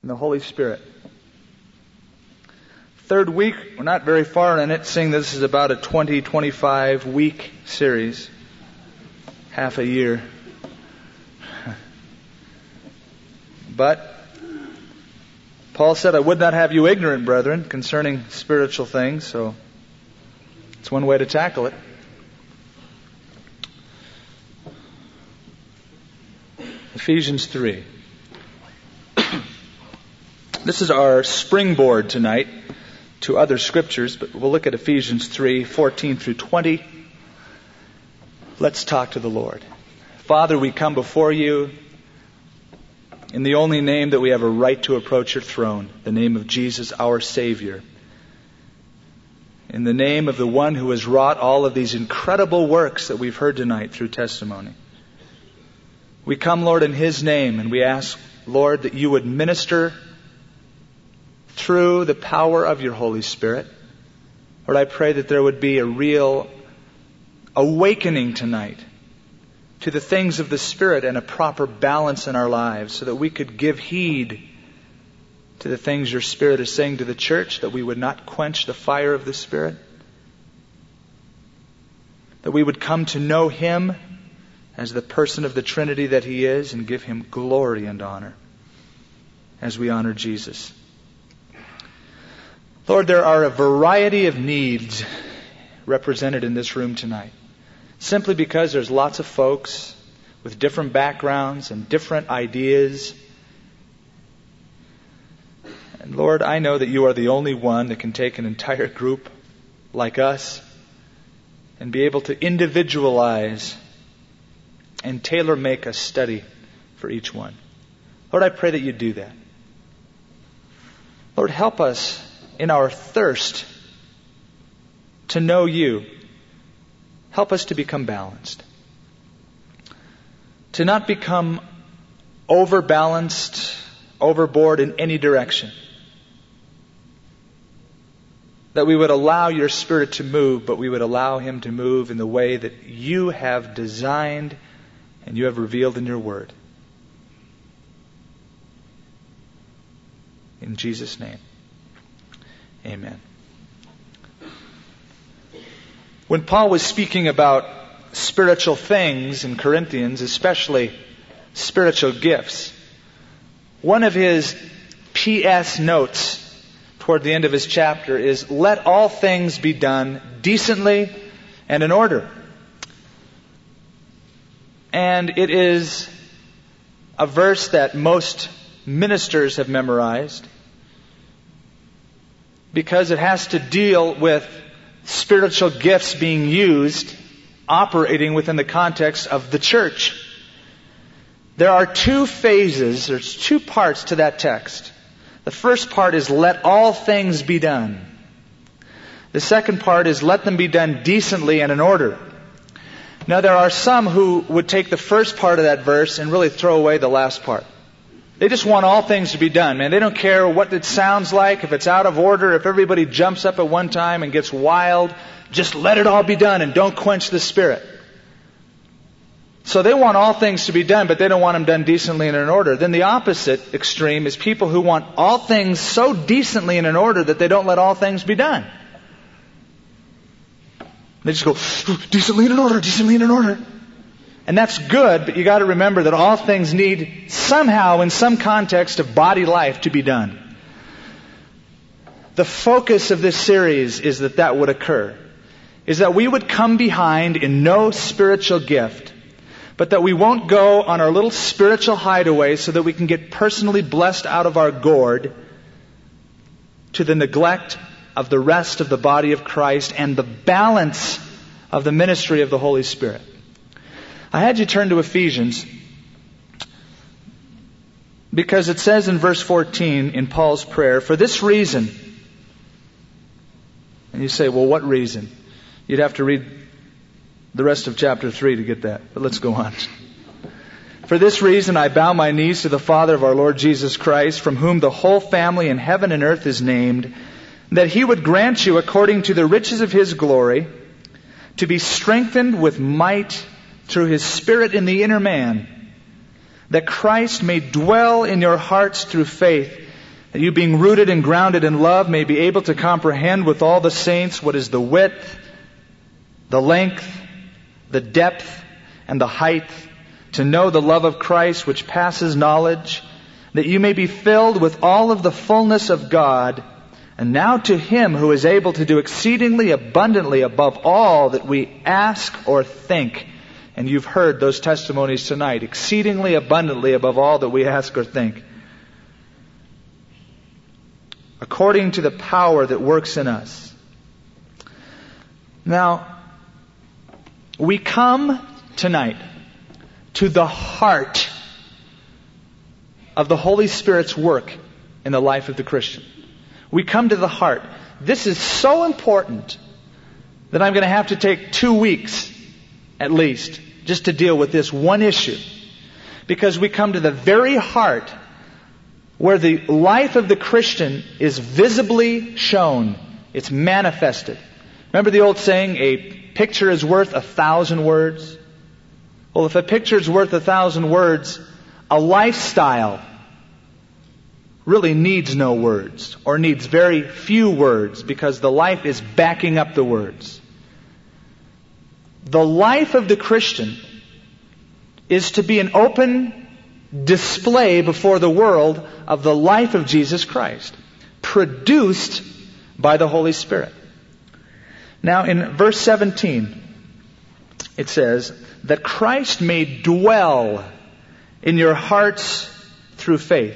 and the Holy Spirit. Third week, we're not very far in it, seeing this is about a 20-25 week series. Half a year. But Paul said, I would not have you ignorant, brethren, concerning spiritual things, so it's one way to tackle it. Ephesians 3. This is our springboard tonight to other scriptures, but we'll look at Ephesians 3, 14 through 20. Let's talk to the Lord. Father, we come before you in the only name that we have a right to approach your throne, the name of Jesus, our Savior. In the name of the one who has wrought all of these incredible works that we've heard tonight through testimony. We come, Lord, in His name, and we ask, Lord, that you would minister through the power of your Holy Spirit. Lord, I pray that there would be a real awakening tonight to the things of the Spirit and a proper balance in our lives so that we could give heed to the things your Spirit is saying to the church, that we would not quench the fire of the Spirit, that we would come to know Him as the person of the Trinity that He is and give Him glory and honor as we honor Jesus. Lord, there are a variety of needs represented in this room tonight. Simply because there's lots of folks with different backgrounds and different ideas. And Lord, I know that you are the only one that can take an entire group like us and be able to individualize and tailor-make a study for each one. Lord, I pray that you do that. Lord, help us in our thirst to know you. Help us to become balanced. To not become overbalanced, overboard in any direction. That we would allow your Spirit to move, but we would allow Him to move in the way that you have designed and you have revealed in your Word. In Jesus' name, amen. When Paul was speaking about spiritual things in Corinthians, especially spiritual gifts, one of his P.S. notes toward the end of his chapter is, let all things be done decently and in order. And it is a verse that most ministers have memorized because it has to deal with spiritual gifts being used, operating within the context of the church. There are two phases, there's two parts to that text. The first part is, let all things be done. The second part is, let them be done decently and in order. Now there are some who would take the first part of that verse and really throw away the last part. They just want all things to be done, man. They don't care what it sounds like, if it's out of order, if everybody jumps up at one time and gets wild. Just let it all be done and don't quench the Spirit. So they want all things to be done, but they don't want them done decently and in order. Then the opposite extreme is people who want all things so decently and in order that they don't let all things be done. They just go, decently and in order, decently and in order. And that's good, but you got to remember that all things need somehow, in some context of body life, to be done. The focus of this series is that would occur. Is that we would come behind in no spiritual gift, but that we won't go on our little spiritual hideaway so that we can get personally blessed out of our gourd to the neglect of the rest of the body of Christ and the balance of the ministry of the Holy Spirit. I had you turn to Ephesians because it says in verse 14 in Paul's prayer, for this reason. And you say, well, what reason? You'd have to read the rest of chapter 3 to get that. But let's go on. For this reason I bow my knees to the Father of our Lord Jesus Christ, from whom the whole family in heaven and earth is named, that He would grant you, according to the riches of His glory, to be strengthened with might through His Spirit in the inner man, that Christ may dwell in your hearts through faith, that you being rooted and grounded in love may be able to comprehend with all the saints what is the width, the length, the depth, and the height, to know the love of Christ which passes knowledge, that you may be filled with all of the fullness of God. And now to Him who is able to do exceedingly abundantly above all that we ask or think. And you've heard those testimonies tonight. Exceedingly abundantly above all that we ask or think. According to the power that works in us. Now, we come tonight to the heart of the Holy Spirit's work in the life of the Christian. We come to the heart. This is so important that I'm going to have to take 2 weeks at least just to deal with this one issue. Because we come to the very heart where the life of the Christian is visibly shown. It's manifested. Remember the old saying, a picture is worth 1,000 words? Well, if a picture is worth 1,000 words, a lifestyle really needs no words, or needs very few words, because the life is backing up the words. The life of the Christian is to be an open display before the world of the life of Jesus Christ, produced by the Holy Spirit. Now in verse 17, it says, that Christ may dwell in your hearts through faith.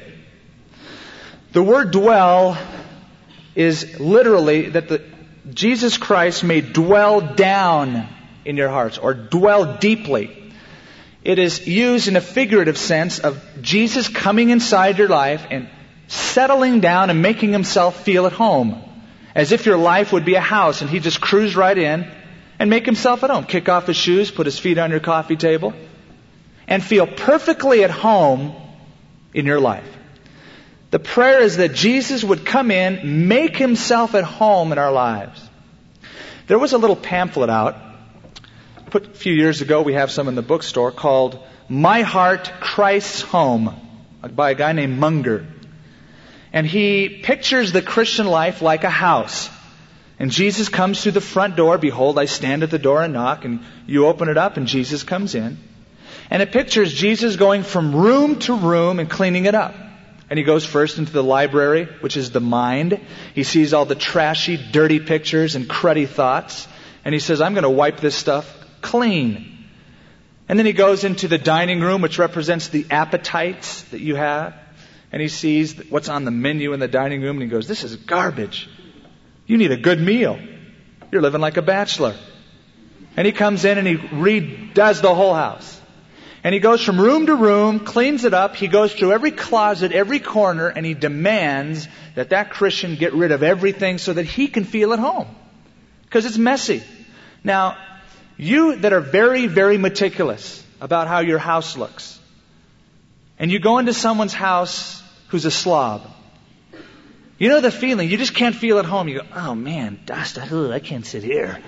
The word dwell is literally that Jesus Christ may dwell down in your hearts, or dwell deeply. It is used in a figurative sense of Jesus coming inside your life and settling down and making Himself feel at home. As if your life would be a house and He just cruise right in and make Himself at home. Kick off His shoes, put His feet on your coffee table, and feel perfectly at home in your life. The prayer is that Jesus would come in, make Himself at home in our lives. There was a little pamphlet out, put a few years ago, we have some in the bookstore, called My Heart, Christ's Home, by a guy named Munger. And he pictures the Christian life like a house. And Jesus comes through the front door. Behold, I stand at the door and knock. And you open it up and Jesus comes in. And it pictures Jesus going from room to room and cleaning it up. And He goes first into the library, which is the mind. He sees all the trashy, dirty pictures and cruddy thoughts. And He says, I'm going to wipe this stuff clean. And then He goes into the dining room, which represents the appetites that you have. And He sees what's on the menu in the dining room. And He goes, this is garbage. You need a good meal. You're living like a bachelor. And He comes in and He redoes the whole house. And He goes from room to room, cleans it up. He goes through every closet, every corner, and He demands that that Christian get rid of everything so that he can feel at home. Because it's messy. Now, you that are very, very meticulous about how your house looks, and you go into someone's house who's a slob, you know the feeling. You just can't feel at home. You go, oh man, dust, I can't sit here.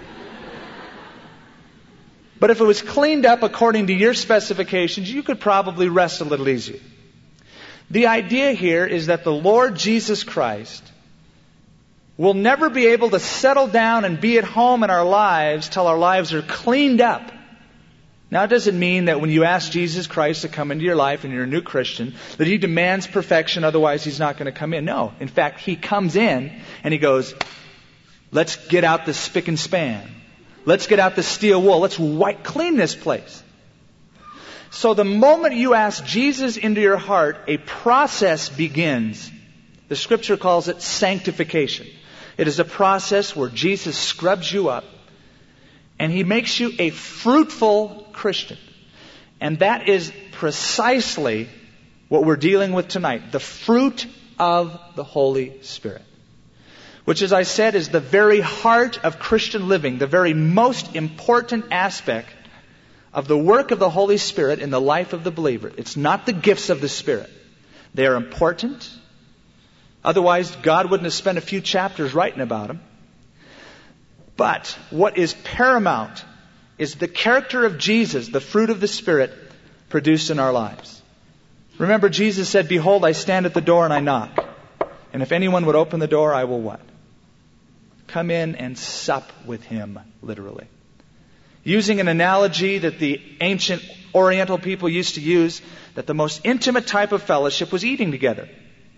But if it was cleaned up according to your specifications, you could probably rest a little easier. The idea here is that the Lord Jesus Christ will never be able to settle down and be at home in our lives till our lives are cleaned up. Now, it doesn't mean that when you ask Jesus Christ to come into your life and you're a new Christian, that He demands perfection, otherwise He's not going to come in. No. In fact, He comes in and He goes, let's get out the spick and span. Let's get out the steel wool. Let's clean this place. So the moment you ask Jesus into your heart, a process begins. The Scripture calls it sanctification. It is a process where Jesus scrubs you up and He makes you a fruitful Christian. And that is precisely what we're dealing with tonight. The fruit of the Holy Spirit. Which, as I said, is the very heart of Christian living, the very most important aspect of the work of the Holy Spirit in the life of the believer. It's not the gifts of the Spirit. They are important. Otherwise, God wouldn't have spent a few chapters writing about them. But what is paramount is the character of Jesus, the fruit of the Spirit, produced in our lives. Remember, Jesus said, behold, I stand at the door and I knock. And if anyone would open the door, I will what? Come in and sup with him, literally. Using an analogy that the ancient Oriental people used to use, that the most intimate type of fellowship was eating together.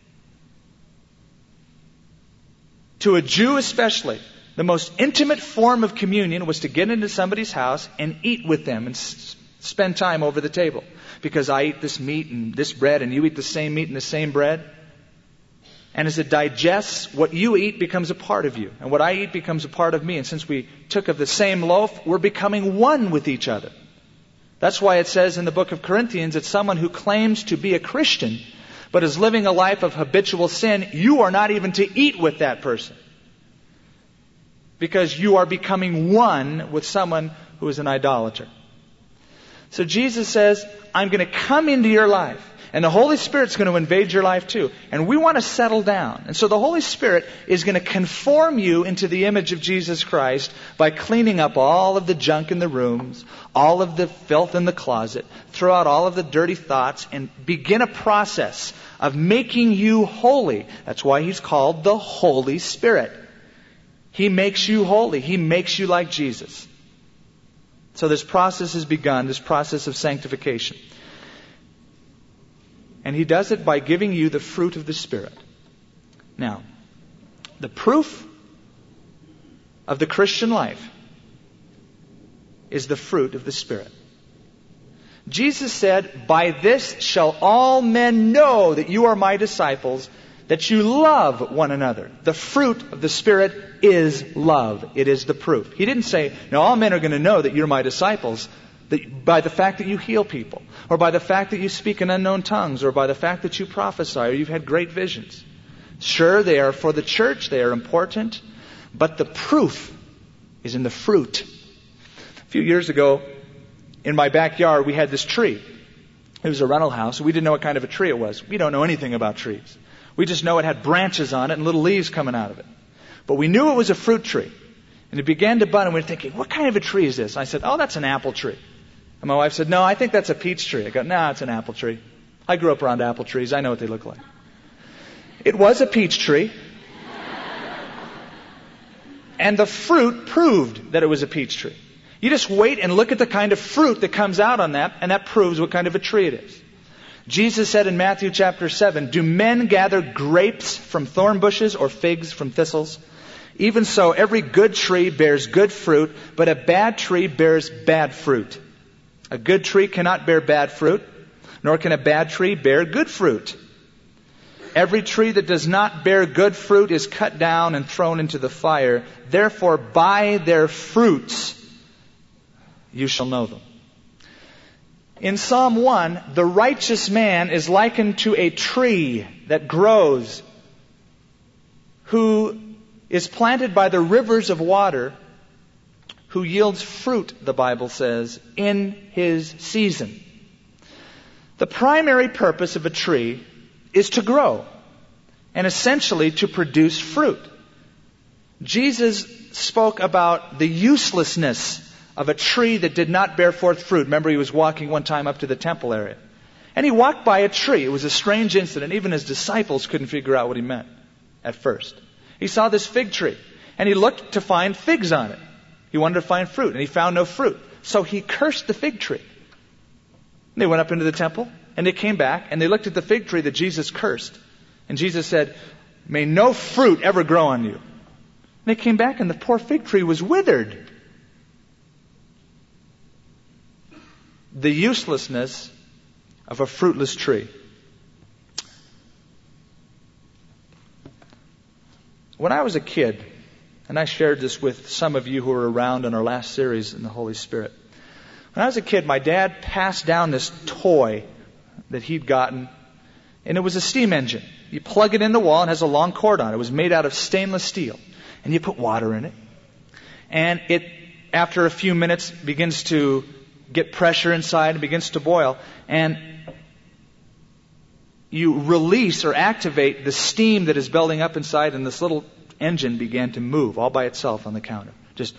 To a Jew especially, the most intimate form of communion was to get into somebody's house and eat with them and spend time over the table. Because I eat this meat and this bread, and you eat the same meat and the same bread. And as it digests, what you eat becomes a part of you. And what I eat becomes a part of me. And since we took of the same loaf, we're becoming one with each other. That's why it says in the book of Corinthians that someone who claims to be a Christian, but is living a life of habitual sin, you are not even to eat with that person. Because you are becoming one with someone who is an idolater. So Jesus says, I'm going to come into your life. And the Holy Spirit's going to invade your life too. And we want to settle down. And so the Holy Spirit is going to conform you into the image of Jesus Christ by cleaning up all of the junk in the rooms, all of the filth in the closet, throw out all of the dirty thoughts, and begin a process of making you holy. That's why He's called the Holy Spirit. He makes you holy. He makes you like Jesus. So this process has begun, this process of sanctification. And He does it by giving you the fruit of the Spirit. Now, the proof of the Christian life is the fruit of the Spirit. Jesus said, by this shall all men know that you are my disciples, that you love one another. The fruit of the Spirit is love. It is the proof. He didn't say, now all men are going to know that you're my disciples by the fact that you heal people, or by the fact that you speak in unknown tongues, or by the fact that you prophesy, or you've had great visions. Sure, they are for the church, they are important, but the proof is in the fruit. A few years ago, in my backyard, we had this tree. It was a rental house. We didn't know what kind of a tree it was. We don't know anything about trees. We just know it had branches on it and little leaves coming out of it. But we knew it was a fruit tree. And it began to bud, and we were thinking, what kind of a tree is this? And I said, oh, that's an apple tree. And my wife said, no, I think that's a peach tree. I go, no, it's an apple tree. I grew up around apple trees. I know what they look like. It was a peach tree. And the fruit proved that it was a peach tree. You just wait and look at the kind of fruit that comes out on that, and that proves what kind of a tree it is. Jesus said in Matthew chapter 7, do men gather grapes from thorn bushes or figs from thistles? Even so, every good tree bears good fruit, but a bad tree bears bad fruit. A good tree cannot bear bad fruit, nor can a bad tree bear good fruit. Every tree that does not bear good fruit is cut down and thrown into the fire. Therefore, by their fruits you shall know them. In Psalm 1, the righteous man is likened to a tree that grows, who is planted by the rivers of water, who yields fruit, the Bible says, in his season. The primary purpose of a tree is to grow, and essentially to produce fruit. Jesus spoke about the uselessness of a tree that did not bear forth fruit. Remember, He was walking one time up to the temple area. And He walked by a tree. It was a strange incident. Even His disciples couldn't figure out what He meant at first. He saw this fig tree, and He looked to find figs on it. He wanted to find fruit, and He found no fruit. So He cursed the fig tree. And they went up into the temple, and they came back, and they looked at the fig tree that Jesus cursed. And Jesus said, may no fruit ever grow on you. And they came back, and the poor fig tree was withered. The uselessness of a fruitless tree. When I was a kid, and I shared this with some of you who were around in our last series in the Holy Spirit. When I was a kid, my dad passed down this toy that he'd gotten, and it was a steam engine. You plug it in the wall and it has a long cord on it. It was made out of stainless steel. And you put water in it. And it, after a few minutes, begins to get pressure inside and begins to boil. And you release or activate the steam that is building up inside, and this little engine began to move all by itself on the counter. Just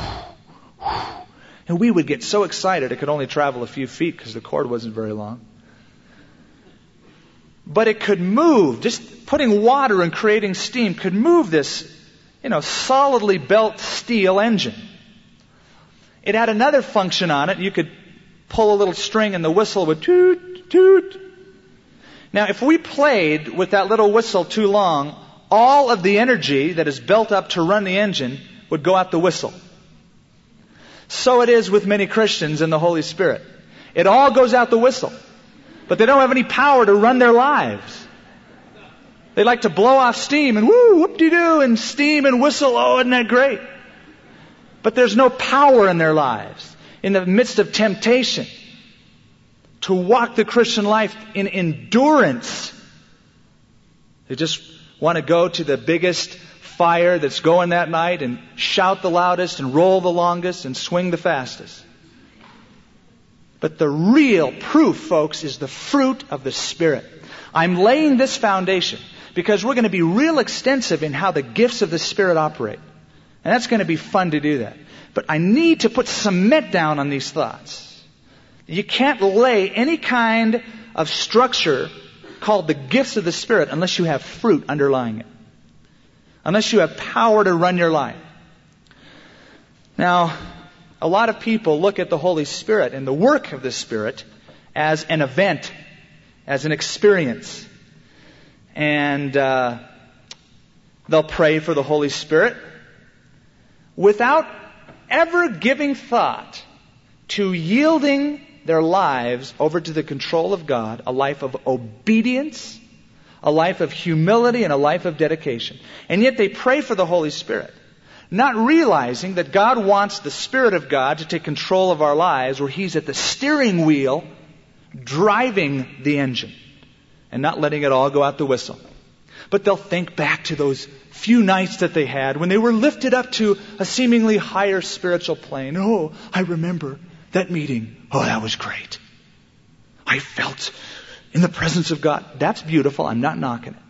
and we would get so excited it could only travel a few feet because the cord wasn't very long. But it could move. Just putting water and creating steam could move this, solidly built steel engine. It had another function on it. You could pull a little string and the whistle would toot, toot. Now, if we played with that little whistle too long, all of the energy that is built up to run the engine would go out the whistle. So it is with many Christians in the Holy Spirit. It all goes out the whistle. But they don't have any power to run their lives. They like to blow off steam and woo, whoop-de-doo, and steam and whistle. Oh, isn't that great? But there's no power in their lives. In the midst of temptation, to walk the Christian life in endurance. They just want to go to the biggest fire that's going that night and shout the loudest and roll the longest and swing the fastest. But the real proof, folks, is the fruit of the Spirit. I'm laying this foundation because we're going to be real extensive in how the gifts of the Spirit operate. And that's going to be fun to do that. But I need to put cement down on these thoughts. You can't lay any kind of structure called the gifts of the Spirit unless you have fruit underlying it. Unless you have power to run your life. Now, a lot of people look at the Holy Spirit and the work of the Spirit as an event, as an experience. And they'll pray for the Holy Spirit without ever giving thought to yielding their lives over to the control of God, a life of obedience, a life of humility, and a life of dedication. And yet they pray for the Holy Spirit, not realizing that God wants the Spirit of God to take control of our lives, where He's at the steering wheel, driving the engine, and not letting it all go out the whistle. But they'll think back to those few nights that they had when they were lifted up to a seemingly higher spiritual plane. Oh, I remember that meeting. Oh, that was great. I felt in the presence of God. That's beautiful. I'm not knocking it.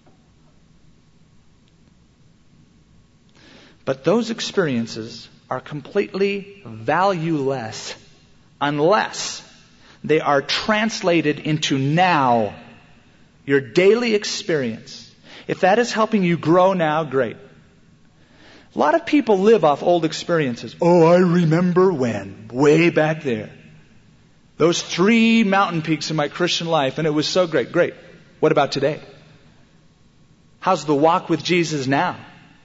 But those experiences are completely valueless unless they are translated into now, your daily experience. If that is helping you grow now, great. A lot of people live off old experiences. Oh, I remember when, way back there. Those 3 mountain peaks in my Christian life, and it was so great. Great. What about today? How's the walk with Jesus now?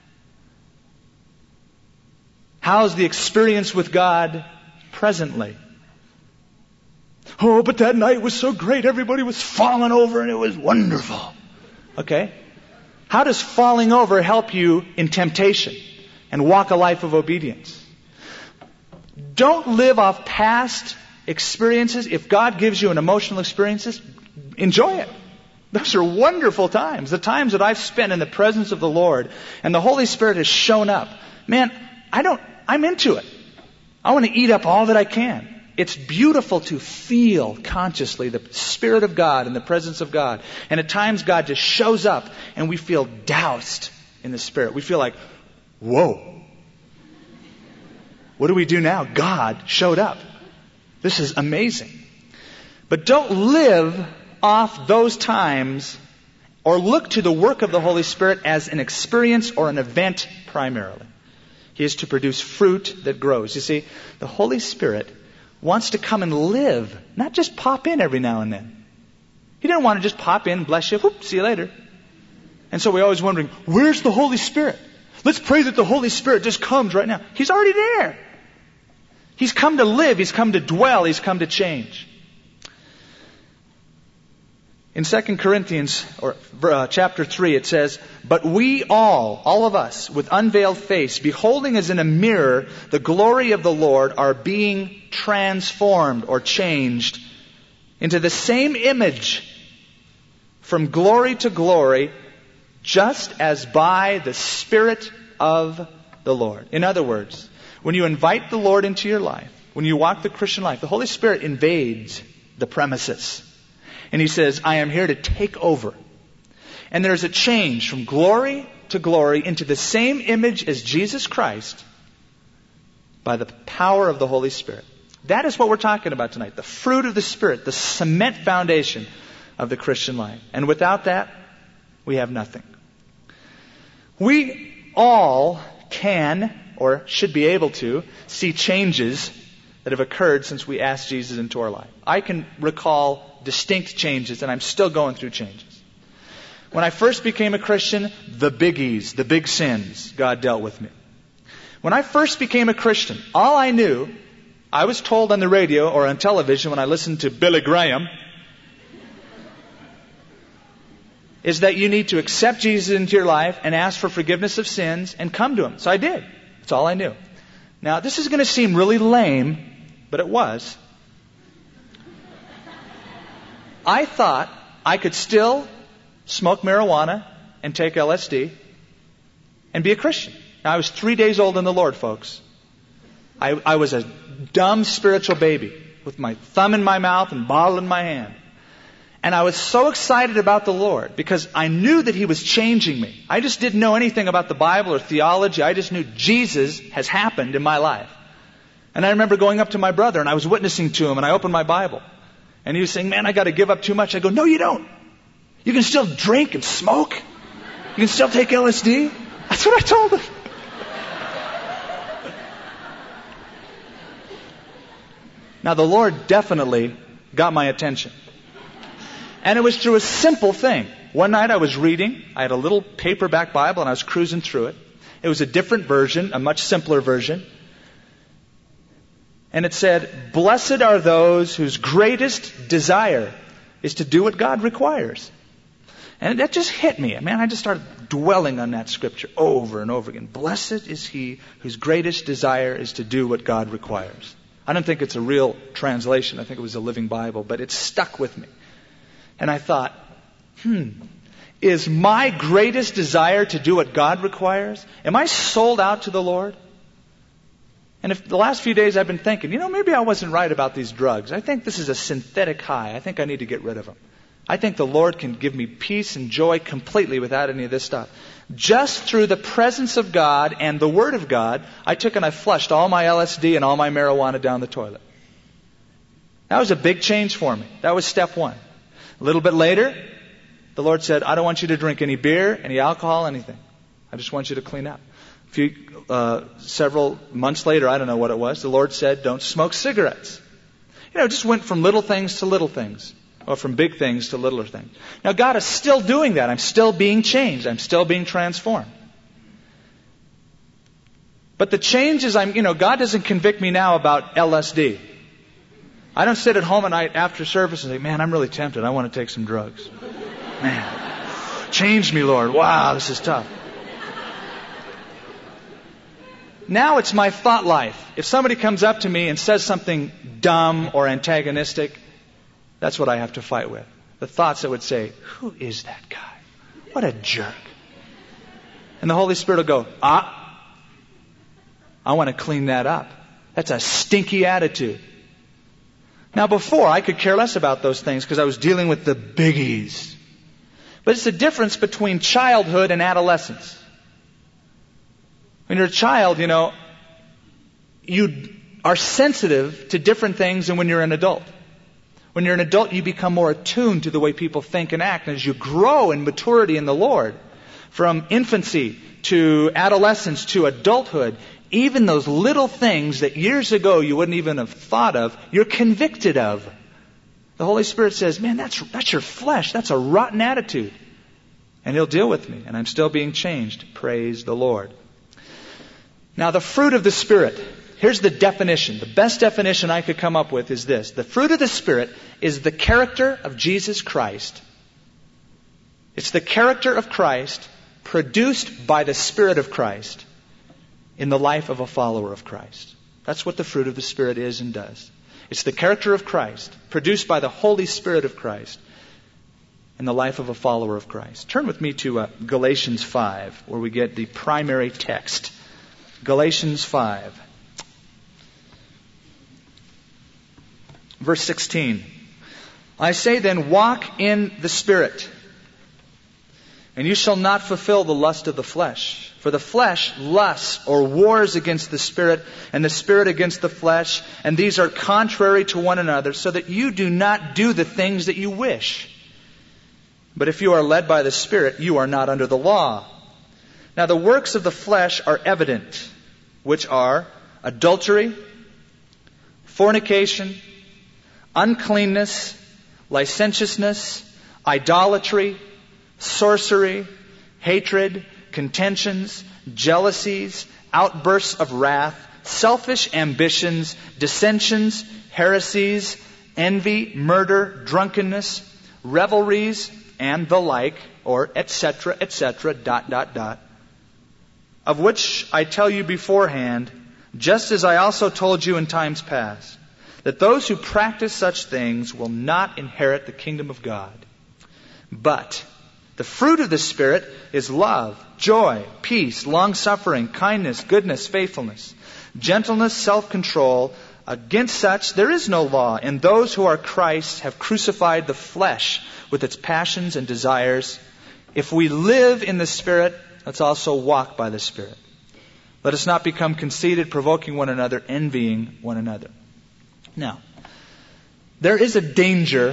How's the experience with God presently? Oh, but that night was so great. Everybody was falling over and it was wonderful. Okay. How does falling over help you in temptation and walk a life of obedience? Don't live off past experiences. If God gives you an emotional experiences, enjoy it. Those are wonderful times. The times that I've spent in the presence of the Lord and the Holy Spirit has shown up. Man, I'm into it. I want to eat up all that I can. It's beautiful to feel consciously the Spirit of God and the presence of God. And at times God just shows up and we feel doused in the Spirit. We feel like, whoa. What do we do now? God showed up. This is amazing. But don't live off those times or look to the work of the Holy Spirit as an experience or an event primarily. He is to produce fruit that grows. You see, the Holy Spirit wants to come and live, not just pop in every now and then. He didn't want to just pop in, bless you, whoop, see you later. And so we're always wondering, where's the Holy Spirit? Let's pray that the Holy Spirit just comes right now. He's already there. He's come to live. He's come to dwell. He's come to change. In 2 Corinthians chapter 3, it says, "But we all of us, with unveiled face, beholding as in a mirror the glory of the Lord, are being transformed," or changed, "into the same image from glory to glory, just as by the Spirit of the Lord." In other words, when you invite the Lord into your life, when you walk the Christian life, the Holy Spirit invades the premises. And He says, I am here to take over. And there's a change from glory to glory into the same image as Jesus Christ by the power of the Holy Spirit. That is what we're talking about tonight. The fruit of the Spirit, the cement foundation of the Christian life. And without that, we have nothing. We all can, or should be able to, see changes that have occurred since we asked Jesus into our life. I can recall distinct changes, and I'm still going through changes. When I first became a Christian, the biggies, the big sins, God dealt with me. When I first became a Christian, all I knew, I was told on the radio or on television when I listened to Billy Graham, is that you need to accept Jesus into your life and ask for forgiveness of sins and come to Him. So I did. That's all I knew. Now, this is going to seem really lame, but it was. I thought I could still smoke marijuana and take LSD and be a Christian. Now, I was 3 days old in the Lord, folks. I was a dumb spiritual baby with my thumb in my mouth and bottle in my hand. And I was so excited about the Lord because I knew that He was changing me. I just didn't know anything about the Bible or theology. I just knew Jesus has happened in my life. And I remember going up to my brother and I was witnessing to him and I opened my Bible. And he was saying, man, I got to give up too much. I go, no, you don't. You can still drink and smoke. You can still take LSD. That's what I told him. Now, the Lord definitely got my attention. And it was through a simple thing. One night I was reading. I had a little paperback Bible and I was cruising through it. It was a different version, a much simpler version. And it said, blessed are those whose greatest desire is to do what God requires. And that just hit me. Man, I just started dwelling on that scripture over and over again. Blessed is he whose greatest desire is to do what God requires. I don't think it's a real translation. I think it was a Living Bible, but it stuck with me. And I thought, is my greatest desire to do what God requires? Am I sold out to the Lord? And if the last few days I've been thinking, maybe I wasn't right about these drugs. I think this is a synthetic high. I think I need to get rid of them. I think the Lord can give me peace and joy completely without any of this stuff. Just through the presence of God and the Word of God, I took and I flushed all my LSD and all my marijuana down the toilet. That was a big change for me. That was step one. A little bit later, the Lord said, I don't want you to drink any beer, any alcohol, anything. I just want you to clean up. Several months later, I don't know what it was, the Lord said, don't smoke cigarettes. It just went from little things to little things. Or from big things to littler things. Now God is still doing that. I'm still being changed. I'm still being transformed. But the change is, God doesn't convict me now about LSD. I don't sit at home at night after service and say, man, I'm really tempted. I want to take some drugs. Man, change me, Lord. Wow, this is tough. Now it's my thought life. If somebody comes up to me and says something dumb or antagonistic, that's what I have to fight with. The thoughts that would say, who is that guy? What a jerk. And the Holy Spirit will go, I want to clean that up. That's a stinky attitude. Now before, I could care less about those things because I was dealing with the biggies. But it's the difference between childhood and adolescence. When you're a child, you are sensitive to different things than when you're an adult. When you're an adult, you become more attuned to the way people think and act. And as you grow in maturity in the Lord, from infancy to adolescence to adulthood, even those little things that years ago you wouldn't even have thought of, you're convicted of. The Holy Spirit says, man, that's your flesh. That's a rotten attitude. And He'll deal with me. And I'm still being changed. Praise the Lord. Now, the fruit of the Spirit. Here's the definition. The best definition I could come up with is this. The fruit of the Spirit is the character of Jesus Christ. It's the character of Christ produced by the Spirit of Christ in the life of a follower of Christ. That's what the fruit of the Spirit is and does. It's the character of Christ produced by the Holy Spirit of Christ in the life of a follower of Christ. Turn with me to Galatians 5, where we get the primary text. Galatians 5. Verse 16. I say then, walk in the Spirit, and you shall not fulfill the lust of the flesh. For the flesh lusts or wars against the Spirit, and the Spirit against the flesh, and these are contrary to one another, so that you do not do the things that you wish. But if you are led by the Spirit, you are not under the law. Now the works of the flesh are evident, which are adultery, fornication, uncleanness, licentiousness, idolatry, sorcery, hatred, contentions, jealousies, outbursts of wrath, selfish ambitions, dissensions, heresies, envy, murder, drunkenness, revelries, and the like, or etc., of which I tell you beforehand, just as I also told you in times past, that those who practice such things will not inherit the kingdom of God. But the fruit of the Spirit is love, joy, peace, long-suffering, kindness, goodness, faithfulness, gentleness, self-control. Against such there is no law, and those who are Christ have crucified the flesh with its passions and desires. If we live in the Spirit, let's also walk by the Spirit. Let us not become conceited, provoking one another, envying one another. Now, there is a danger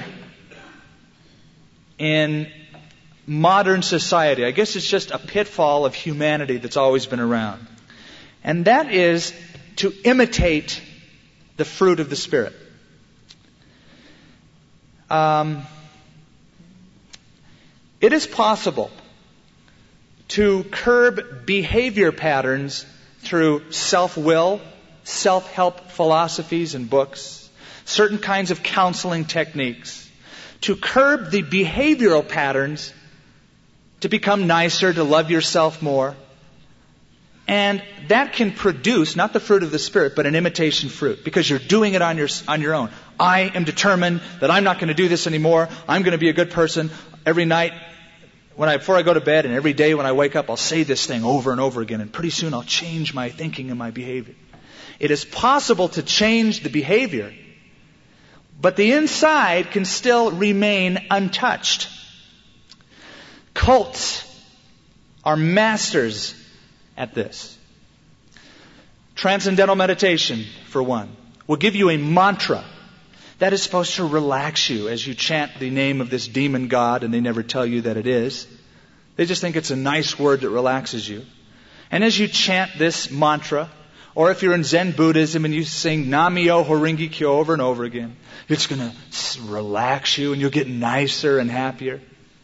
in modern society. I guess it's just a pitfall of humanity that's always been around. And that is to imitate the fruit of the Spirit. It is possible to curb behavior patterns through self-will, self-help philosophies and books, certain kinds of counseling techniques, to curb the behavioral patterns to become nicer, to love yourself more. And that can produce, not the fruit of the Spirit, but an imitation fruit, because you're doing it on your own. I am determined that I'm not going to do this anymore. I'm going to be a good person. Every night, before I go to bed, and every day when I wake up, I'll say this thing over and over again, and pretty soon I'll change my thinking and my behavior. It is possible to change the behavior, but the inside can still remain untouched. Cults are masters at this. Transcendental meditation, for one, will give you a mantra that is supposed to relax you as you chant the name of this demon god, and they never tell you that it is. They just think it's a nice word that relaxes you. And as you chant this mantra, or if you're in Zen Buddhism and you sing Nam-myoho Horingi Kyo over and over again, it's going to relax you and you'll get nicer and happier.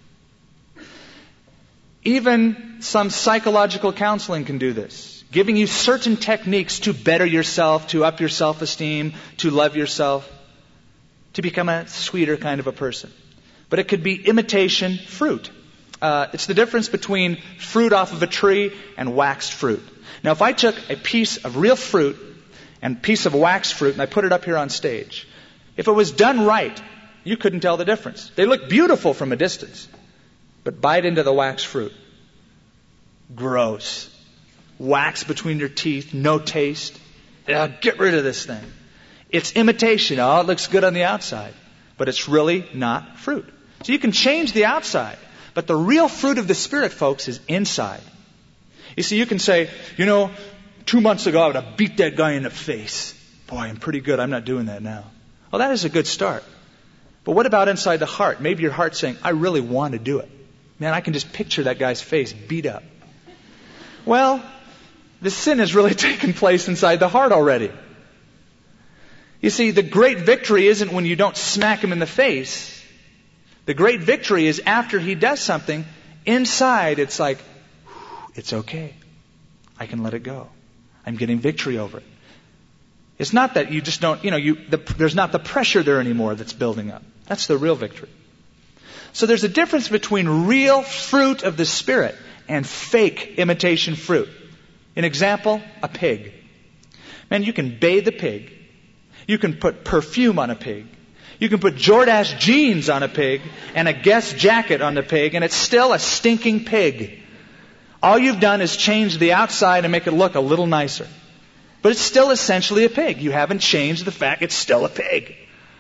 Even some psychological counseling can do this, giving you certain techniques to better yourself, to up your self-esteem, to love yourself, to become a sweeter kind of a person. But it could be imitation fruit. It's the difference between fruit off of a tree and waxed fruit. Now, if I took a piece of real fruit and a piece of waxed fruit and I put it up here on stage, if it was done right, you couldn't tell the difference. They look beautiful from a distance. But bite into the waxed fruit. Gross. Wax between your teeth, no taste. Get rid of this thing. It's imitation. Oh, it looks good on the outside. But it's really not fruit. So you can change the outside. But the real fruit of the Spirit, folks, is inside. You see, you can say, 2 months ago I would have beat that guy in the face. Boy, I'm pretty good. I'm not doing that now. Well, that is a good start. But what about inside the heart? Maybe your heart's saying, I really want to do it. Man, I can just picture that guy's face beat up. Well, the sin has really taken place inside the heart already. You see, the great victory isn't when you don't smack him in the face. The great victory is after he does something, inside it's like, it's okay. I can let it go. I'm getting victory over it. It's not that you just don't, there's not the pressure there anymore that's building up. That's the real victory. So there's a difference between real fruit of the Spirit and fake imitation fruit. An example, a pig. Man, you can bathe a pig. You can put perfume on a pig. You can put Jordache jeans on a pig and a Guess jacket on the pig, and it's still a stinking pig. All you've done is change the outside and make it look a little nicer. But it's still essentially a pig. You haven't changed the fact it's still a pig.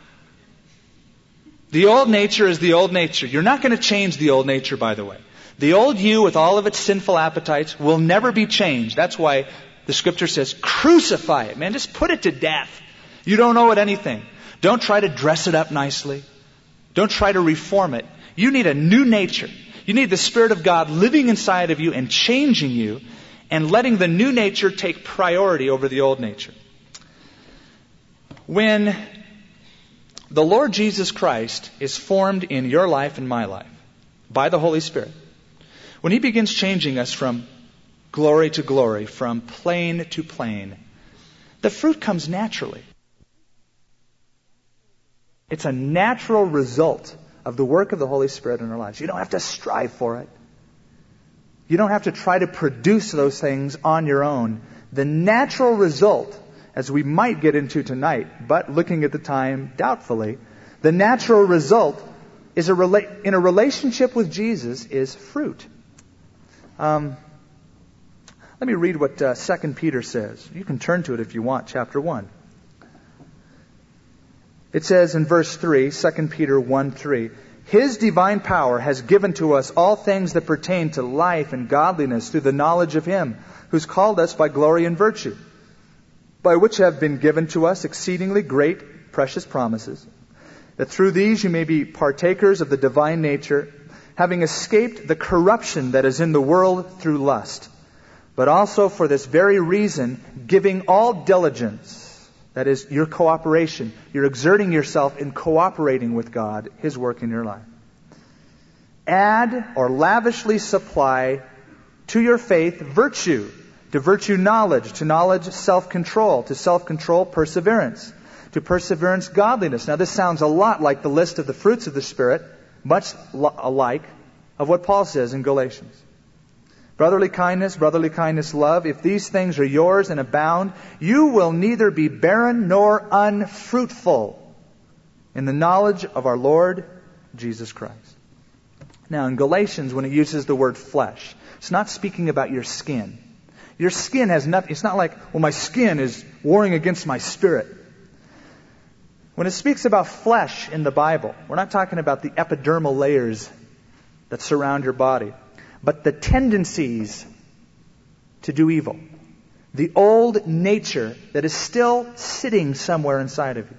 The old nature is the old nature. You're not going to change the old nature, by the way. The old you with all of its sinful appetites will never be changed. That's why the Scripture says, crucify it. Man, just put it to death. You don't owe it anything. Don't try to dress it up nicely. Don't try to reform it. You need a new nature. You need the Spirit of God living inside of you and changing you and letting the new nature take priority over the old nature. When the Lord Jesus Christ is formed in your life and my life by the Holy Spirit, when He begins changing us from glory to glory, from plane to plane, the fruit comes naturally. It's a natural result of the work of the Holy Spirit in our lives. You don't have to strive for it. You don't have to try to produce those things on your own. The natural result, as we might get into tonight, but looking at the time doubtfully, the natural result is in a relationship with Jesus is fruit. Let me read what 2 Peter says. You can turn to it if you want, chapter 1. It says in verse 3, 2 Peter 1:3, His divine power has given to us all things that pertain to life and godliness through the knowledge of Him who's called us by glory and virtue, by which have been given to us exceedingly great, precious promises, that through these you may be partakers of the divine nature, having escaped the corruption that is in the world through lust, but also for this very reason, giving all diligence, that is, your cooperation. You're exerting yourself in cooperating with God, His work in your life. Add or lavishly supply to your faith virtue, to virtue knowledge, to knowledge self-control, to self-control perseverance, to perseverance godliness. Now this sounds a lot like the list of the fruits of the Spirit, much alike of what Paul says in Galatians. Brotherly kindness, love. If these things are yours and abound, you will neither be barren nor unfruitful in the knowledge of our Lord Jesus Christ. Now in Galatians, when it uses the word flesh, it's not speaking about your skin. Your skin has nothing. It's not like, well, my skin is warring against my spirit. When it speaks about flesh in the Bible, we're not talking about the epidermal layers that surround your body, but the tendencies to do evil. The old nature that is still sitting somewhere inside of you.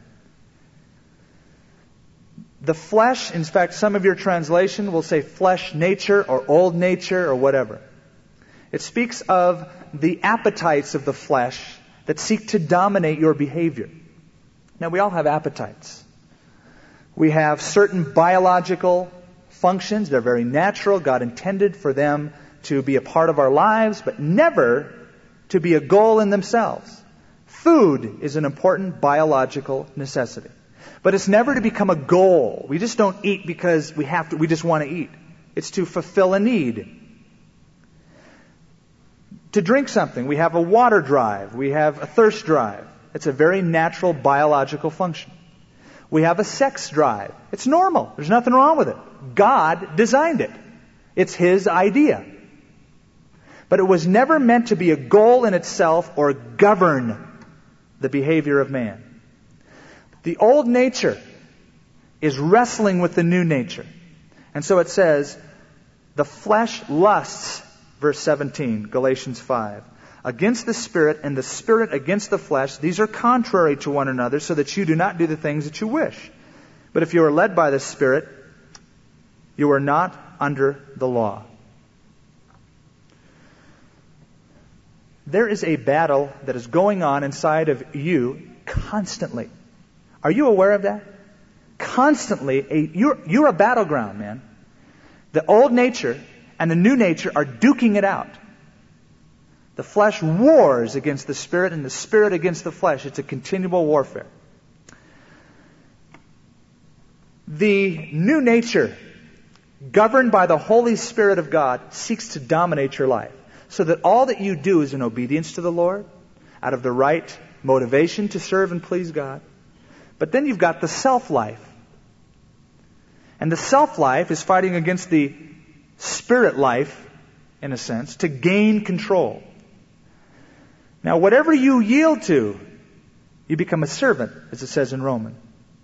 The flesh, in fact, some of your translation will say flesh nature or old nature or whatever. It speaks of the appetites of the flesh that seek to dominate your behavior. Now, we all have appetites. We have certain biological functions. They're very natural. God intended for them to be a part of our lives, but never to be a goal in themselves. Food is an important biological necessity. But it's never to become a goal. We just don't eat because we have to, we just want to eat. It's to fulfill a need. To drink something, we have a water drive. We have a thirst drive. It's a very natural biological function. We have a sex drive. It's normal. There's nothing wrong with it. God designed it. It's His idea. But it was never meant to be a goal in itself or govern the behavior of man. The old nature is wrestling with the new nature. And so it says, the flesh lusts, verse 17, Galatians 5, against the Spirit, and the Spirit against the flesh. These are contrary to one another, so that you do not do the things that you wish. But if you are led by the Spirit, you are not under the law. There is a battle that is going on inside of you constantly. Are you aware of that? Constantly, you're a battleground, man. The old nature and the new nature are duking it out. The flesh wars against the Spirit and the Spirit against the flesh. It's a continual warfare. The new nature, governed by the Holy Spirit of God, seeks to dominate your life, so that all that you do is in obedience to the Lord, out of the right motivation to serve and please God. But then you've got the self-life. And the self-life is fighting against the spirit life, in a sense, to gain control. Now, whatever you yield to, you become a servant, as it says in Romans.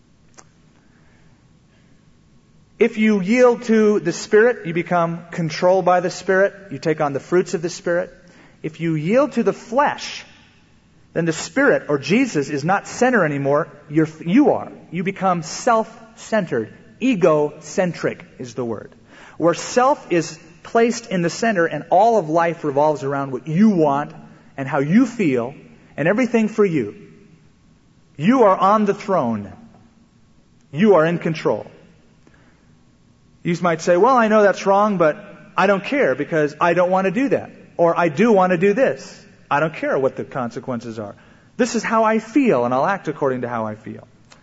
If you yield to the Spirit, you become controlled by the Spirit. You take on the fruits of the Spirit. If you yield to the flesh, then the Spirit, or Jesus, is not center anymore. You are. You become self-centered, Egocentric is the word. Where self is placed in the center and all of life revolves around what you want and how you feel and everything for you. You are on the throne. You are in control. You might say, well, I know that's wrong, but I don't care because I don't want to do that. Or I do want to do this. I don't care what the consequences are. This is how I feel, and I'll act according to how I feel.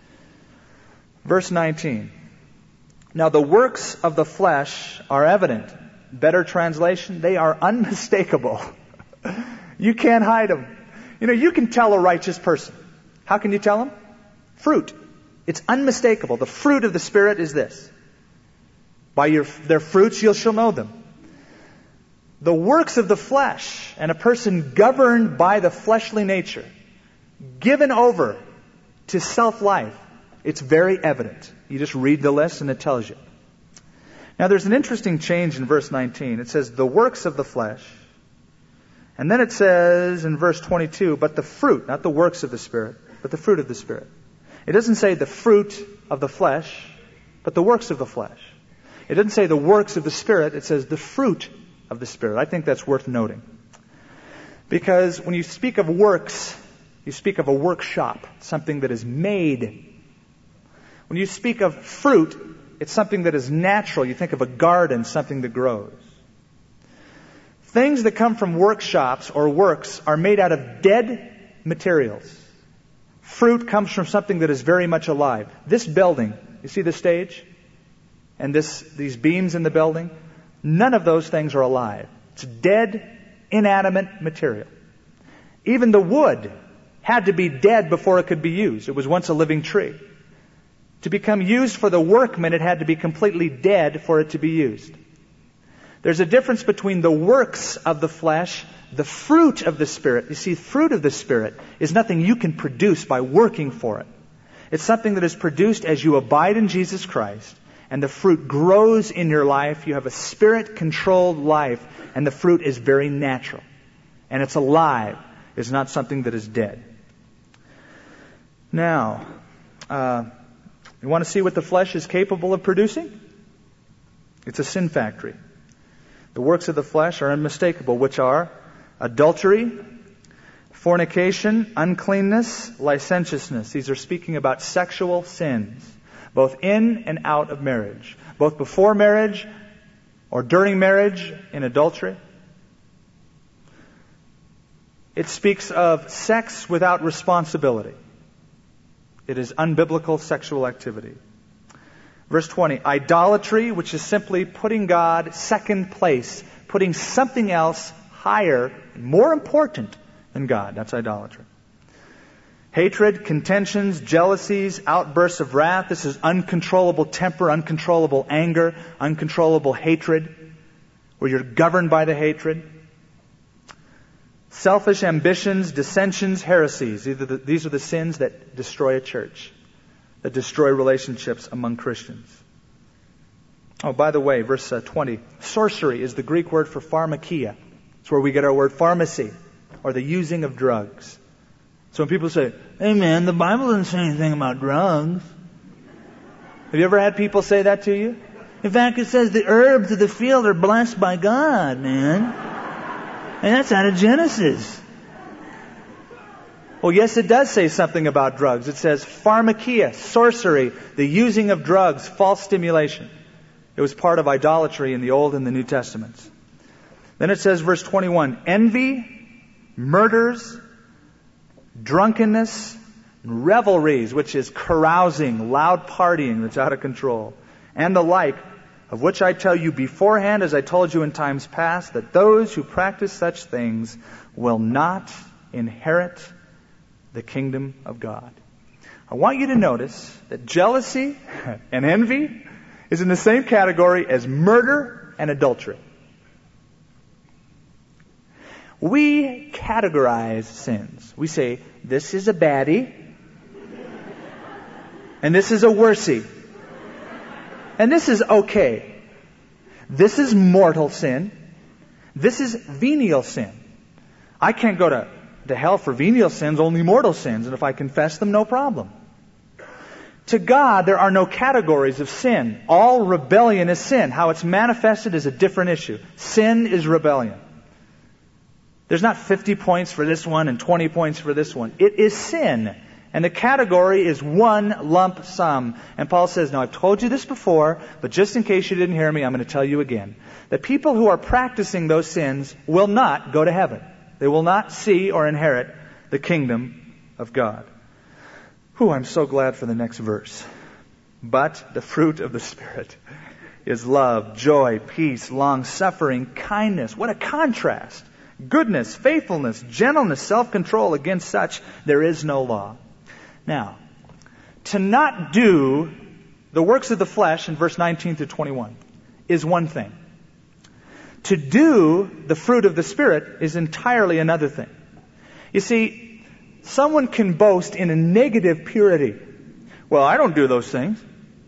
Verse 19. Now the works of the flesh are evident. Better translation, they are unmistakable. You can't hide them. You can tell a righteous person. How can you tell them? Fruit. It's unmistakable. The fruit of the Spirit is this. By their fruits you shall know them. The works of the flesh, and a person governed by the fleshly nature, given over to self-life, it's very evident. You just read the list and it tells you. Now there's an interesting change in verse 19. It says, the works of the flesh. And then it says in verse 22, but the fruit, not the works of the Spirit, but the fruit of the Spirit. It doesn't say the fruit of the flesh, but the works of the flesh. It doesn't say the works of the Spirit, it says the fruit of the Spirit. I think that's worth noting. Because when you speak of works, you speak of a workshop, something that is made. When you speak of fruit, it's something that is natural. You think of a garden, something that grows. Things that come from workshops or works are made out of dead materials. Fruit comes from something that is very much alive. This building, you see the stage? And these beams in the building? None of those things are alive. It's dead, inanimate material. Even the wood had to be dead before it could be used. It was once a living tree. To become used for the workman, it had to be completely dead for it to be used. There's a difference between the works of the flesh, the fruit of the Spirit. You see, fruit of the Spirit is nothing you can produce by working for it. It's something that is produced as you abide in Jesus Christ, and the fruit grows in your life. You have a Spirit-controlled life, and the fruit is very natural. And it's alive. It's not something that is dead. Now, you want to see what the flesh is capable of producing? It's a sin factory. The works of the flesh are unmistakable, which are adultery, fornication, uncleanness, licentiousness. These are speaking about sexual sins, both in and out of marriage, both before marriage or during marriage in adultery. It speaks of sex without responsibility. It is unbiblical sexual activity. Verse 20, idolatry, which is simply putting God second place, putting something else higher, more important than God. That's idolatry. Hatred, contentions, jealousies, outbursts of wrath. This is uncontrollable temper, uncontrollable anger, uncontrollable hatred, where you're governed by the hatred. Selfish ambitions, dissensions, heresies. These are the sins that destroy a church, that destroy relationships among Christians. Oh, by the way, verse 20. Sorcery is the Greek word for pharmakia. It's where we get our word pharmacy, or the using of drugs. So when people say, hey man, the Bible doesn't say anything about drugs. Have you ever had people say that to you? In fact, it says the herbs of the field are blessed by God, man. And that's out of Genesis. Well, yes, it does say something about drugs. It says pharmakia, sorcery, the using of drugs, false stimulation. It was part of idolatry in the Old and the New Testaments. Then it says, verse 21, envy, murders, drunkenness, revelries, which is carousing, loud partying that's out of control, and the like, of which I tell you beforehand, as I told you in times past, that those who practice such things will not inherit the kingdom of God. I want you to notice that jealousy and envy is in the same category as murder and adultery. We categorize sins. We say, this is a baddie, and this is a worsie. And this is okay. This is mortal sin. This is venial sin. I can't go to hell for venial sins, only mortal sins. And if I confess them, no problem. To God, there are no categories of sin. All rebellion is sin. How it's manifested is a different issue. Sin is rebellion. There's not 50 points for this one and 20 points for this one. It is sin. And the category is one lump sum. And Paul says, now I've told you this before, but just in case you didn't hear me, I'm going to tell you again. The people who are practicing those sins will not go to heaven. They will not see or inherit the kingdom of God. I'm so glad for the next verse. But the fruit of the Spirit is love, joy, peace, long-suffering, kindness. What a contrast. Goodness, faithfulness, gentleness, self-control. Against such there is no law. Now, to not do the works of the flesh in verse 19 through 21 is one thing. To do the fruit of the Spirit is entirely another thing. You see, someone can boast in a negative purity. Well, I don't do those things.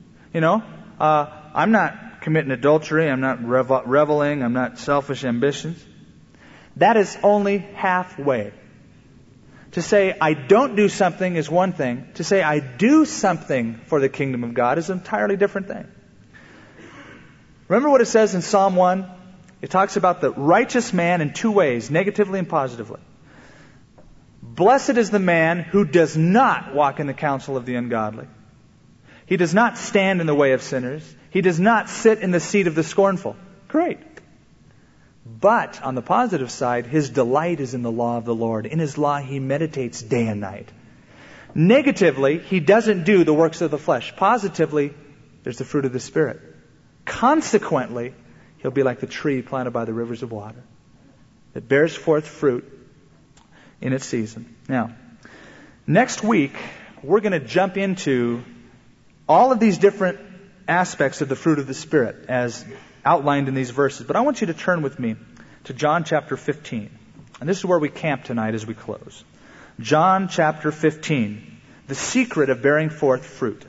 I'm not committing adultery. I'm not reveling. I'm not selfish ambitions. That is only halfway. To say I don't do something is one thing. To say I do something for the kingdom of God is an entirely different thing. Remember what it says in Psalm 1? It talks about the righteous man in two ways, negatively and positively. Blessed is the man who does not walk in the counsel of the ungodly. He does not stand in the way of sinners. He does not sit in the seat of the scornful. Great. But on the positive side, his delight is in the law of the Lord. In his law he meditates day and night. Negatively, he doesn't do the works of the flesh. Positively, there's the fruit of the Spirit. Consequently, he'll be like the tree planted by the rivers of water that bears forth fruit in its season. Now, next week, we're going to jump into all of these different aspects of the fruit of the Spirit as outlined in these verses. But I want you to turn with me to John chapter 15. And this is where we camp tonight as we close. John chapter 15. The secret of bearing forth fruit.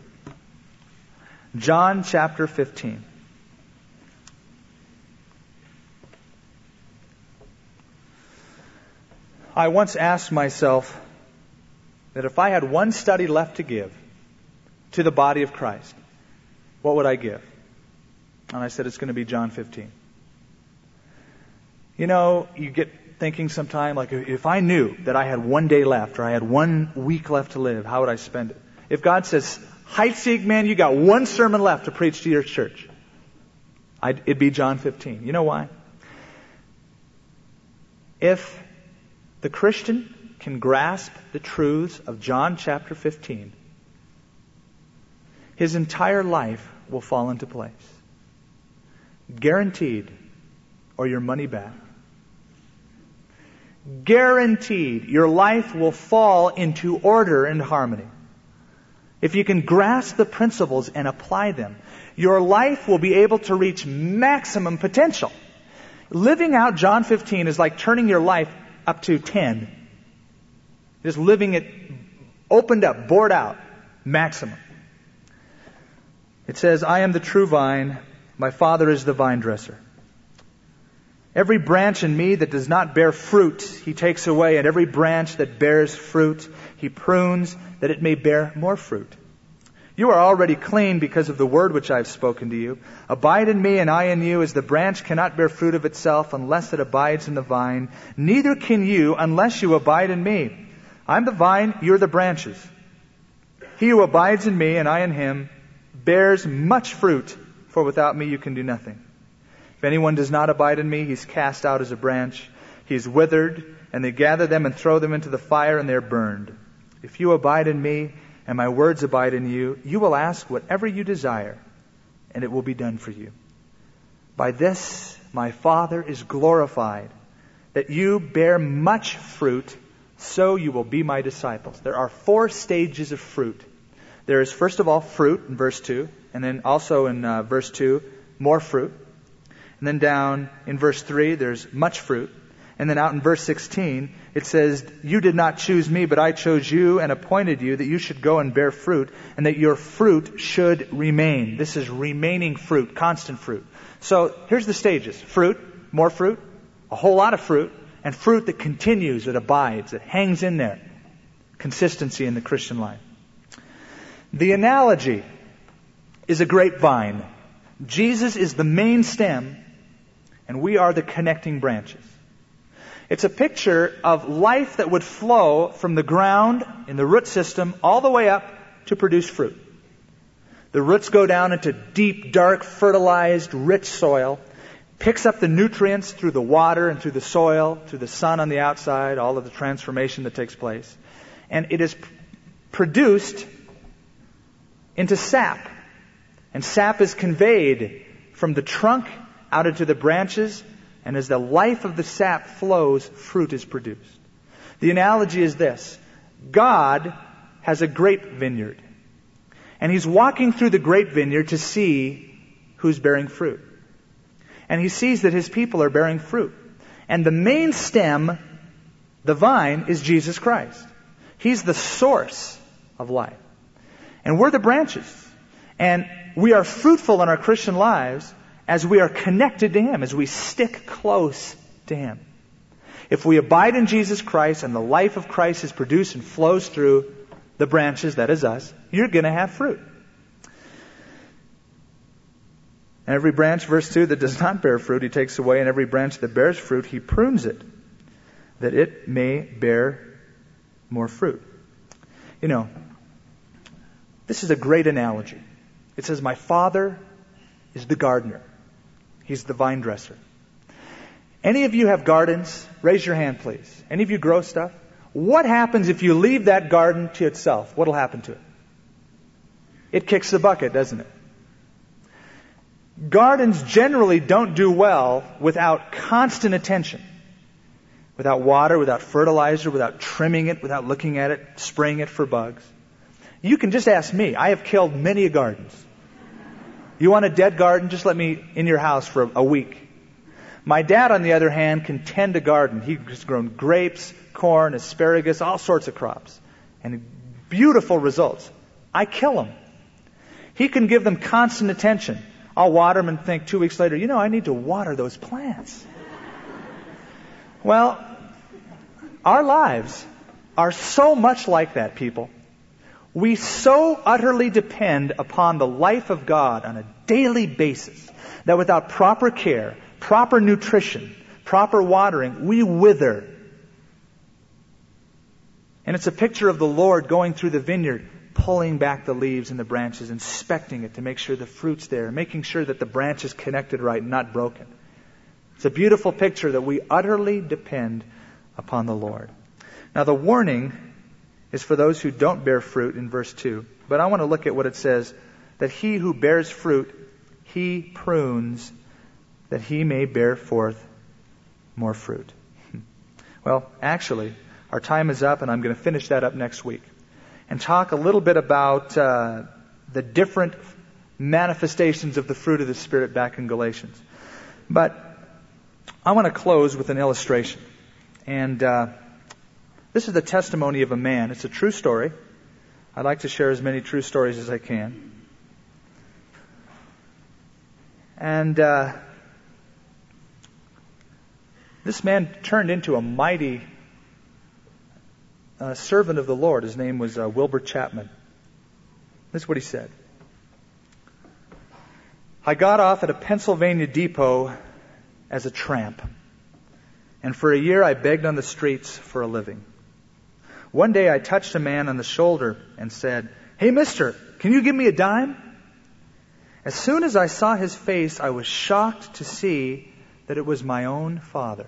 John chapter 15. I once asked myself that if I had one study left to give to the body of Christ, what would I give? And I said, it's going to be John 15. You get thinking sometime, like, if I knew that I had one day left or I had 1 week left to live, how would I spend it? If God says, Heitzig, man, you got one sermon left to preach to your church, it'd be John 15. You know why? If the Christian can grasp the truths of John chapter 15, his entire life will fall into place. Guaranteed, or your money back. Guaranteed, your life will fall into order and harmony. If you can grasp the principles and apply them, your life will be able to reach maximum potential. Living out John 15 is like turning your life up to 10. Just living it opened up, bored out, maximum. It says, I am the true vine, my Father is the vine dresser. Every branch in me that does not bear fruit, he takes away, and every branch that bears fruit, he prunes, that it may bear more fruit. You are already clean because of the word which I have spoken to you. Abide in me, and I in you, as the branch cannot bear fruit of itself unless it abides in the vine. Neither can you unless you abide in me. I'm the vine, you're the branches. He who abides in me, and I in him, bears much fruit, for without me you can do nothing. If anyone does not abide in me, he's cast out as a branch. He is withered, and they gather them and throw them into the fire, and they are burned. If you abide in me, and my words abide in you, you will ask whatever you desire, and it will be done for you. By this my Father is glorified, that you bear much fruit, so you will be my disciples. There are 4 stages of fruit. There is, first of all, fruit in verse 2, and then also in verse 2, more fruit. And then down in verse 3, there's much fruit. And then out in verse 16, it says, you did not choose me, but I chose you and appointed you that you should go and bear fruit, and that your fruit should remain. This is remaining fruit, constant fruit. So here's the stages. Fruit, more fruit, a whole lot of fruit, and fruit that continues, that abides, that hangs in there. Consistency in the Christian life. The analogy is a grapevine. Jesus is the main stem, and we are the connecting branches. It's a picture of life that would flow from the ground in the root system all the way up to produce fruit. The roots go down into deep, dark, fertilized, rich soil, picks up the nutrients through the water and through the soil, through the sun on the outside, all of the transformation that takes place. And it is produced into sap. And sap is conveyed from the trunk out into the branches, and as the life of the sap flows, fruit is produced. The analogy is this. God has a grape vineyard, and He's walking through the grape vineyard to see who's bearing fruit. And He sees that His people are bearing fruit. And the main stem, the vine, is Jesus Christ. He's the source of life. And we're the branches. And we are fruitful in our Christian lives as we are connected to Him, as we stick close to Him. If we abide in Jesus Christ and the life of Christ is produced and flows through the branches, that is us, you're going to have fruit. And every branch, verse 2, that does not bear fruit, He takes away, and every branch that bears fruit, He prunes it, that it may bear more fruit. You know, this is a great analogy. It says, my Father is the gardener. He's the vine dresser. Any of you have gardens? Raise your hand, please. Any of you grow stuff? What happens if you leave that garden to itself? What will happen to it? It kicks the bucket, doesn't it? Gardens generally don't do well without constant attention. Without water, without fertilizer, without trimming it, without looking at it, spraying it for bugs. You can just ask me. I have killed many gardens. You want a dead garden? Just let me in your house for a week. My dad, on the other hand, can tend a garden. He's grown grapes, corn, asparagus, all sorts of crops. And beautiful results. I kill them. He can give them constant attention. I'll water them and think 2 weeks later, I need to water those plants. Well, our lives are so much like that, people. We so utterly depend upon the life of God on a daily basis that without proper care, proper nutrition, proper watering, we wither. And it's a picture of the Lord going through the vineyard, pulling back the leaves and the branches, inspecting it to make sure the fruit's there, making sure that the branch is connected right and not broken. It's a beautiful picture that we utterly depend upon the Lord. Now the warning is for those who don't bear fruit in verse 2. But I want to look at what it says, that he who bears fruit, He prunes, that he may bear forth more fruit. Well, actually, our time is up, and I'm going to finish that up next week and talk a little bit about the different manifestations of the fruit of the Spirit back in Galatians. But I want to close with an illustration. And this is the testimony of a man. It's a true story. I'd like to share as many true stories as I can. And this man turned into a mighty servant of the Lord. His name was Wilbur Chapman. This is what he said. I got off at a Pennsylvania depot as a tramp. And for a year I begged on the streets for a living. One day I touched a man on the shoulder and said, "Hey, mister, can you give me a dime?" As soon as I saw his face, I was shocked to see that it was my own father.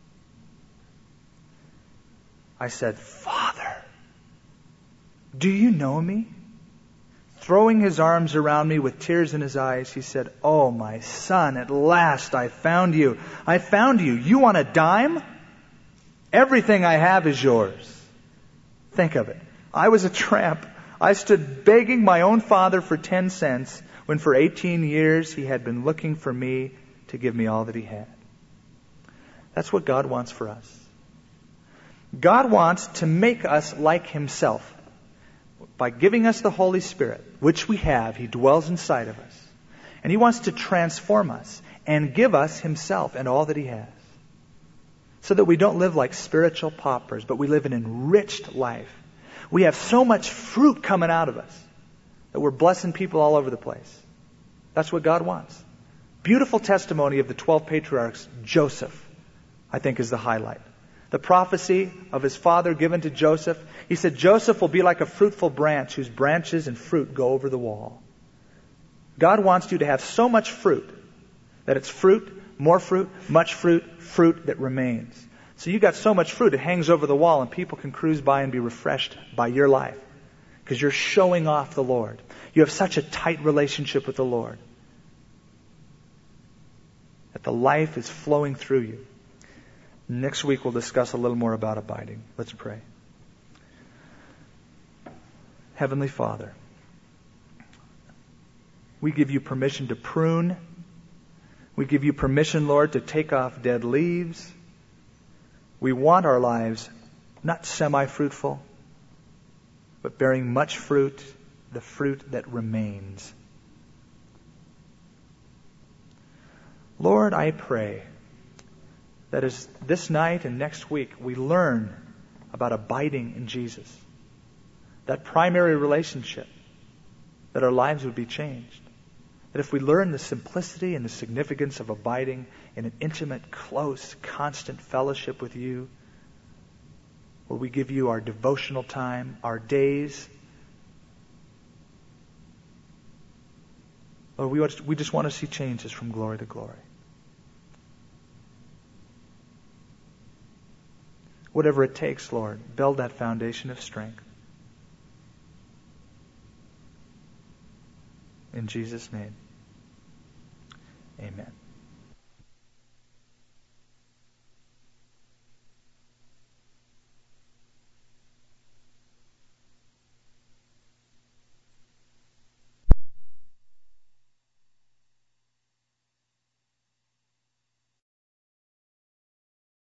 I said, "Father, do you know me?" Throwing his arms around me with tears in his eyes, he said, "Oh, my son, at last I found you. I found you. You want a dime? Everything I have is yours." Think of it. I was a tramp. I stood begging my own father for 10 cents when for 18 years he had been looking for me to give me all that he had. That's what God wants for us. God wants to make us like Himself. By giving us the Holy Spirit, which we have, He dwells inside of us. And He wants to transform us and give us Himself and all that He has. So that we don't live like spiritual paupers, but we live an enriched life. We have so much fruit coming out of us. that we're blessing people all over the place. That's what God wants. Beautiful testimony of the 12 patriarchs. Joseph, I think, is the highlight. The prophecy of his father given to Joseph. He said, Joseph will be like a fruitful branch whose branches and fruit go over the wall. God wants you to have so much fruit that it's fruit, more fruit, much fruit, fruit that remains. So you got so much fruit, it hangs over the wall and people can cruise by and be refreshed by your life because you're showing off the Lord. You have such a tight relationship with the Lord that the life is flowing through you. Next week we'll discuss a little more about abiding. Let's pray. Heavenly Father, we give you permission to prune. We give you permission, Lord, to take off dead leaves. We want our lives not semi-fruitful, but bearing much fruit, the fruit that remains. Lord, I pray that as this night and next week we learn about abiding in Jesus, that primary relationship, that our lives would be changed. That if we learn the simplicity and the significance of abiding in an intimate, close, constant fellowship with you, where we give you our devotional time, our days, Lord, we just want to see changes from glory to glory. Whatever it takes, Lord, build that foundation of strength. In Jesus' name, amen.